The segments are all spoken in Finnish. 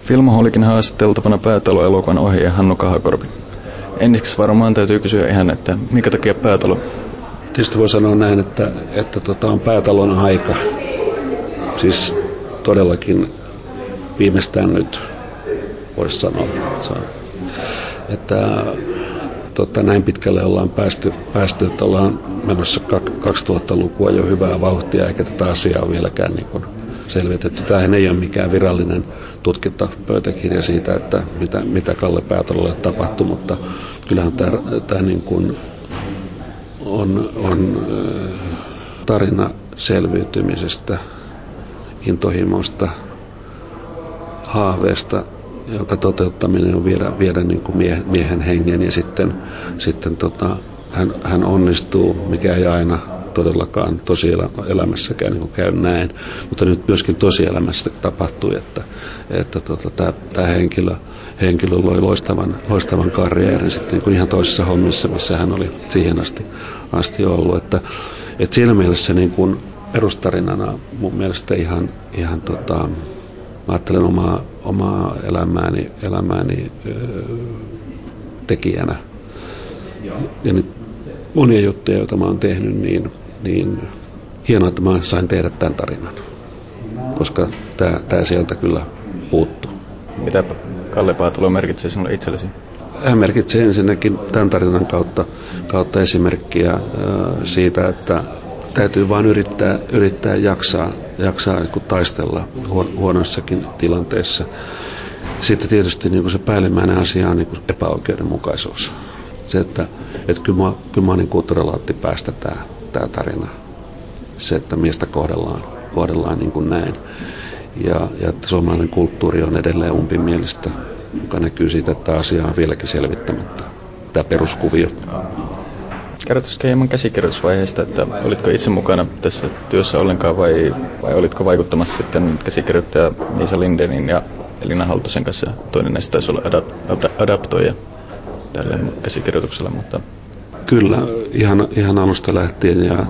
Filmaholikin haastateltavana Päätalo-elokuvan ohjaaja Hannu Kahakorpi. Ensiksi varmaan täytyy kysyä ihan, että minkä takia Päätalo? Tietysti voi sanoa näin, että on Päätalon aika. Siis todellakin viimeistään nyt voisi sanoa, että näin pitkälle ollaan päästy, että ollaan menossa 2000-lukua jo hyvää vauhtia, eikä tätä asiaa ole vieläkään niin kuin selvitetty. Tämähän ei ole mikään virallinen tutkintapöytäkirja siitä, että mitä Kalle Päätalolle tapahtui, mutta kyllähän tämä niin kuin on tarina selviytymisestä, intohimosta, haaveesta, jonka toteuttaminen on viedä niin kuin miehen hengen, ja sitten hän onnistuu, mikä ei aina todellakaan tosielämässäkään niin kuin käy näin, mutta nyt myöskin tosielämässä tapahtui, että tämä henkilö loi loistavan karjäärin sitten niin kuin ihan toisessa hommissa, missä hän oli siihen asti ollut, että siinä mielessä niin kuin perustarinana mun mielestä ihan mä ajattelen omaa elämääni tekijänä. Ja nyt monia juttuja, joita mä oon tehnyt, niin hienoa, että mä sain tehdä tämän tarinan. Koska tää sieltä kyllä puuttuu. Mitä Kalle Päätalo merkitsee sinulle itsellesi? Hän merkitsee ensinnäkin tämän tarinan kautta esimerkkiä siitä, että täytyy vain yrittää jaksaa niin taistella huonoissakin tilanteissa. Sitten tietysti niin kuin se päällimmäinen asia on niin kuin epäoikeudenmukaisuus. Se, että kyllä mä niin kuin todella päästä tämä tarina. Se, että miestä kohdellaan niin kuin näin. Ja että suomalainen kulttuuri on edelleen umpimielistä, joka näkyy siitä, että tämä asia on vieläkin selvittämättä. Tämä peruskuvio. Kerrotaisiko hieman käsikirjoitusvaiheesta, että olitko itse mukana tässä työssä ollenkaan vai olitko vaikuttamassa sitten käsikirjoittaja Miisa Lindénin ja Elina Halttusen kanssa? Toinen näistä taisi olla adaptoija tällä käsikirjoituksella, mutta... Kyllä, ihan alusta lähtien ja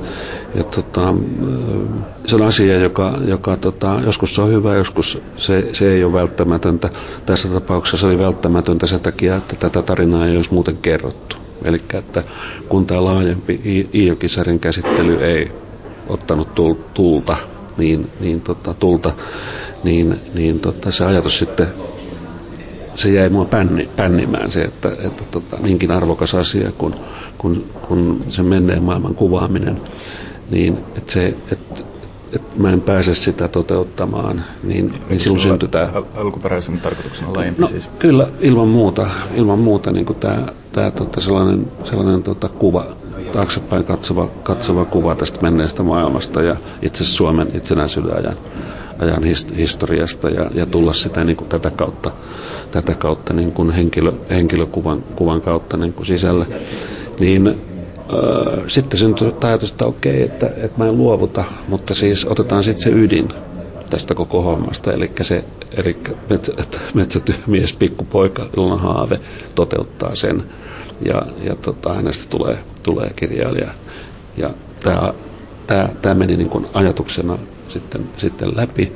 se on asia, joka joskus se on hyvä, joskus se ei ole välttämätöntä. Tässä tapauksessa se oli välttämätöntä sen takia, että tätä tarinaa ei olisi muuten kerrottu. Eli että kun tämä laajempi Iijoki-sarjan käsittely ei ottanut tulta, se ajatus sitten, se jäi mua pännimään se, että niinkin arvokas asia kun sen menneen maailman kuvaaminen, niin että mä en pääse sitä toteuttamaan, niin silloin syntyy tämä... Alkuperäisen tarkoituksena laajempi siis? Kyllä, ilman muuta niin kuin tämä sellainen kuva, taaksepäin katsova kuva tästä menneestä maailmasta ja itse Suomen itsenäisyyden ajan historiasta ja tulla sitä niin kuin tätä kautta niin kuin henkilökuvan kautta niin kuin sisälle, niin sitten syntyi ajatus, että okei, että mä en luovuta, mutta siis otetaan sitten se ydin tästä koko hommasta, eli metsätyömies, pikkupoika, jolla on haave, toteuttaa sen ja hänestä tulee kirjailija. Ja tämä meni niin kuin ajatuksena sitten läpi,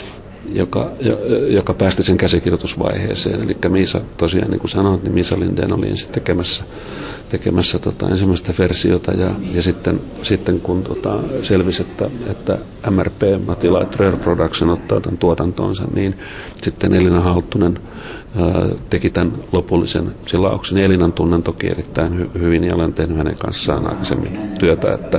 joka päästi sen käsikirjoitusvaiheeseen. Eli Miisa, tosiaan niin kuin sanoit, niin Miisa Lindén oli ensin tekemässä ensimmäistä versiota ja sitten kun selvisi, että MRP, Matila Rare Production ottaa tämän tuotantonsa, niin sitten Elina Halttunen teki tämän lopullisen silauksen. Elinan tunnen toki erittäin hyvin ja olen tehnyt hänen kanssaan aikaisemmin työtä, että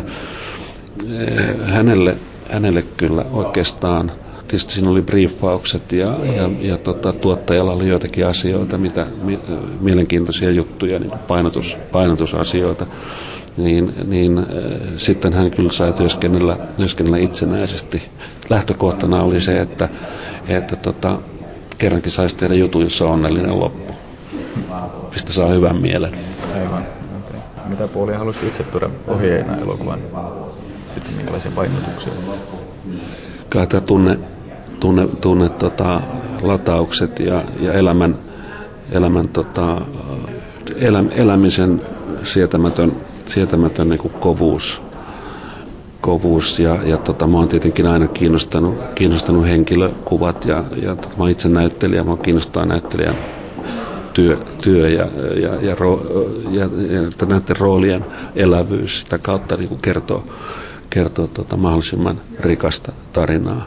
hänelle kyllä oikeastaan. Tietysti siinä oli briefaukset ja tuottajalla oli joitakin asioita, mielenkiintoisia juttuja, niin painotusasioita, niin sitten hän kyllä sai työskennellä itsenäisesti. Lähtökohtana oli se, että kerrankin saisi tehdä jutun, jossa on onnellinen loppu, mistä saa hyvän mielen. Aivan. Okay. Mitä puolia haluaisit itse tuoda ohjeena elokuvan? Sitten minkälaisia painotuksia? Kyllä tämä tunne lataukset ja elämisen sietämätön niin kuin kovuus kovuus ja mä oon tietenkin aina kiinnostanut henkilökuvat ja mä oon itse näyttelijä, mä kiinnostaa näyttelijän työ ja näiden roolien elävyys sitä kautta niin kuin kertoo mahdollisimman rikasta tarinaa.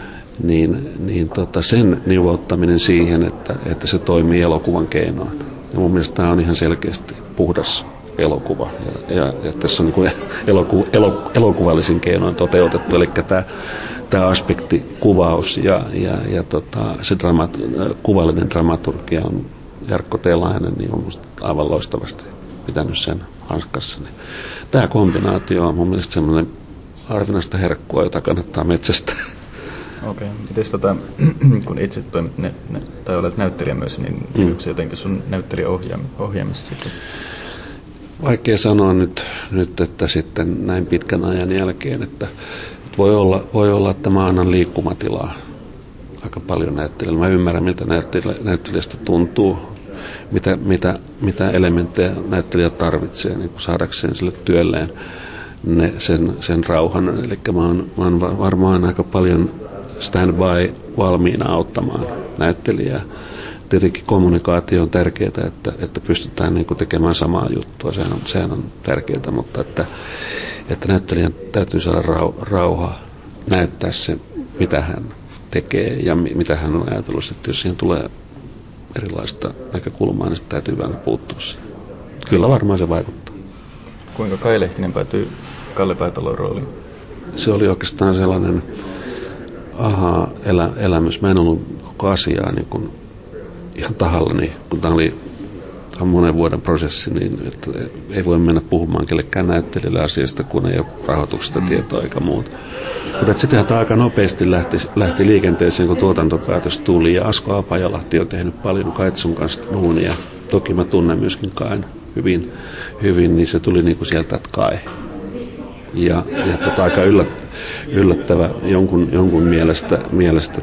Sen nivouttaminen siihen, että se toimii elokuvan keinoin. Ja mun mielestä tämä on ihan selkeästi puhdas elokuva. Ja tässä on niin elokuvallisin keinoin toteutettu. Eli tämä aspekti, kuvaus ja se kuvallinen dramaturgia on Jarkko Teelainen niin on musta aivan loistavasti pitänyt sen hanskassa. Tämä kombinaatio on mun mielestä semmoinen harvinaista herkkua, jota kannattaa metsästää. Okei. Mites kun itse toimit tai olet näyttelijä myös, niin onko se jotenkin sun näyttelijäohjaamissa sitten? Vaikea sanoa nyt, että sitten näin pitkän ajan jälkeen, että voi olla, että mä annan liikkumatilaa aika paljon näyttelijälle. Mä ymmärrän, miltä näyttelijästä tuntuu, mitä elementtejä näyttelijä tarvitsee niin saadakseen sille työlleen sen rauhan. Eli mä oon varmaan aika paljon stand-by valmiina auttamaan näyttelijää. Tietenkin kommunikaatio on tärkeää, että pystytään niin kuin tekemään samaa juttua. Sehän on tärkeää, mutta että näyttelijän täytyy saada rauha näyttää se, mitä hän tekee ja mitä hän on ajatellut. Että jos siihen tulee erilaista näkökulmaa, niin täytyy aina puuttua siihen. Kyllä varmaan se vaikuttaa. Kuinka Kai Lehtinen päätyi Kalle Päätalon rooliin? Se oli oikeastaan sellainen elämys. Mä en ollut koko asiaa niin kuin ihan tahallani, kun tämä oli monen vuoden prosessi, niin että ei voi mennä puhumaan kellekään näyttelijälle asiasta, kun ei ole rahoituksesta tietoa eikä muuta. Mutta sitten tämä aika nopeasti lähti liikenteeseen, kun tuotantopäätös tuli, ja Asko Apajalahti on tehnyt paljon Kaitsun kanssa duunia. Toki mä tunnen myöskin Kain hyvin, niin se tuli niin kuin sieltä, että Kai. Ja aika yllättävä jonkun mielestä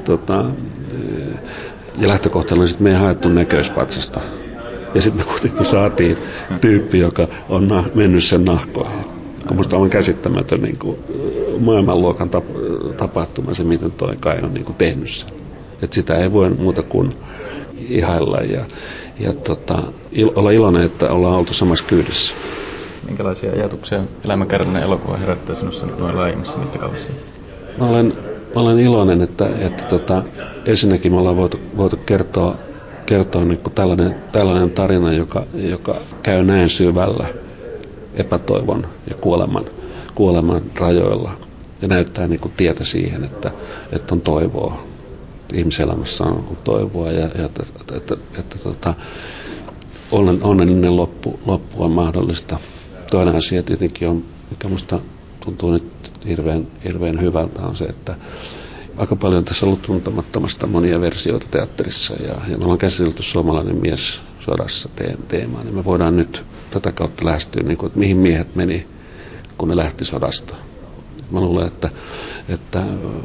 ja lähtökohtana sitten me ei haettu näköispatsasta. Ja sitten me kuitenkin saatiin tyyppi, joka on mennyt sen nahkoihin. Minusta on käsittämätön niin kuin maailmanluokan tapahtuma se, miten toi Kai on niin kuin tehnyt sen. Et sitä ei voi muuta kuin ihailla ja olla iloinen, että ollaan oltu samassa kyydissä. Minkälaisia ajatuksia elämäkerrallinen elokuva herättää sinussa noin laajemmassa mittakaavassa? Mä olen iloinen, että ensinnäkin me ollaan voitu kertoa niin kuin tällainen tarina, joka käy näin syvällä epätoivon ja kuoleman rajoilla ja näyttää niin kuin tietä siihen, että on toivoa. Ihmiselämässä on toivoa ja että onnellinen loppu on mahdollista. Toinen asia tietenkin on, mikä musta tuntuu nyt hirveän hyvältä, on se, että aika paljon tässä on ollut tuntemattomasta monia versioita teatterissa ja me ollaan käsitelty suomalainen mies sodassa teemaa, niin me voidaan nyt tätä kautta lähestyä, niin kuin, että mihin miehet meni, kun ne lähti sodasta. Mä luulen, että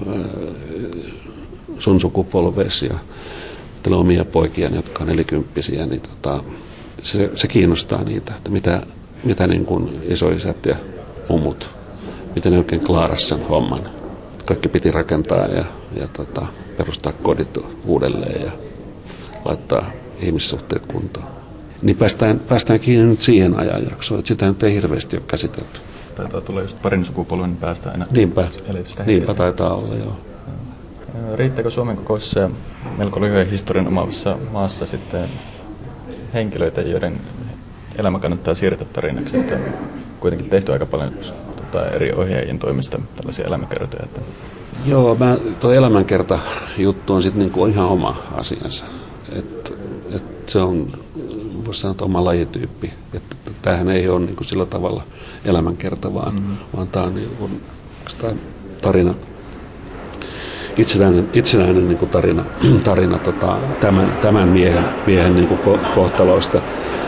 sun sukupolveesi ja teillä on omia poikia, jotka on 40-vuotiaita, niin se kiinnostaa niitä, että mitä niin kuin isoisät ja mummut, miten ne oikein klaaras sen homman. Kaikki piti rakentaa ja perustaa kodit uudelleen ja laittaa ihmissuhteet kuntoon. Niin päästään kiinni nyt siihen ajanjaksoon, että sitä nyt ei hirveästi ole käsitelty. Taitaa tulla just parin sukupolven päästä aina. Niinpä taitaa olla, joo. Riittääkö Suomen kokoisessa ja melko lyhyen historian omaavassa maassa sitten henkilöitä, joiden elämä kannattaa siirtää tarinaksi? Että kuitenkin tehty aika paljon eri ohjaajien toimesta tällaisia elämäkertoja. Että... Joo, tuo elämänkerta-juttu on sitten niinku ihan oma asiansa. Et se on, voisi sanoa, oma lajityyppi. Tämähän ei ole niinku sillä tavalla elämänkerta, vaan tämä on niinku tarina, itsenäinen niinku tarina tämän miehen niinku kohtaloista.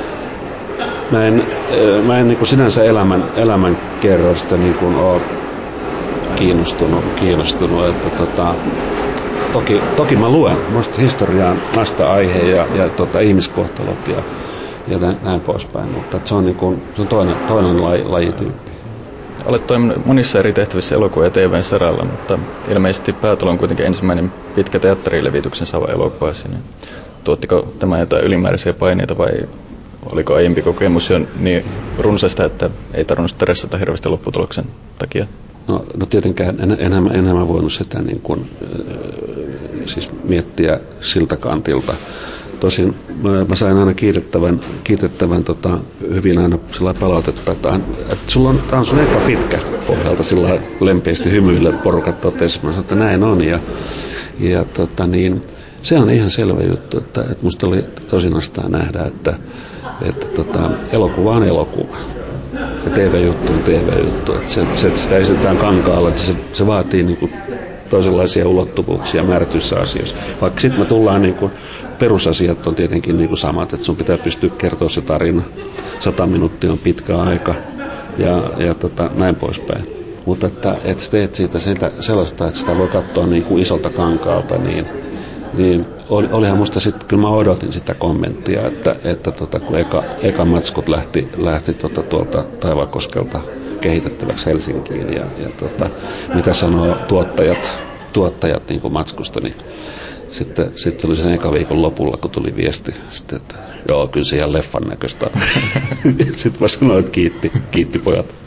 Mä en niinku sinänsä elämänkerrosta niinku ole kiinnostunut että toki mä luen. Minusta historia on vasta aihe ja ihmiskohtalot ja näin poispäin, mutta se on toinen lajityyppi. Olet toiminut monissa eri tehtävissä elokuva- ja TV:n saralla, mutta ilmeisesti Päätalo on kuitenkin ensimmäinen pitkä teatterilevityksen saava elokuva siinä. Tuottiko tämä jotain ylimääräisiä paineita vai oliko aiempi kokemus jo niin runsaista, että ei tarvinnut stressata hirveästi lopputuloksen takia? No tietenkään enhän mä voinut sitä niin kuin, siis miettiä siltä kantilta. Tosin mä sain aina kiitettävän hyvin aina sillä palautetta, että tää on sun eka pitkä pohjalta sillä lempeästi hymyille porukat totesi. Mä sanoin, että näin on ja se on ihan selvä juttu, että musta oli tosinastaan nähdä, että elokuva on elokuva. Ja TV-juttu on TV-juttu. Että sitä esitetään kankaalla, että se vaatii niin kuin toisenlaisia ulottuvuuksia määrätyissä asioissa. Vaikka sitten me tullaan, niin kuin, perusasiat on tietenkin niin kuin samat, että sun pitää pystyä kertoa se tarina. 100 minuuttia on pitkä aika ja näin poispäin. Mutta että teet siitä sellaista, että sitä voi katsoa niin kuin isolta kankaalta, niin olihan musta sitten, kyllä mä odotin sitä kommenttia, että kun eka matskut lähti tuolta Taivalkoskelta kehitettäväksi Helsinkiin ja mitä sanoo tuottajat niin kuin matskusta, niin sitten oli sen eka viikon lopulla, kun tuli viesti, sitten, että joo, kyllä se ihan leffan näköistä on. Sitten mä sanoin, että kiitti pojat.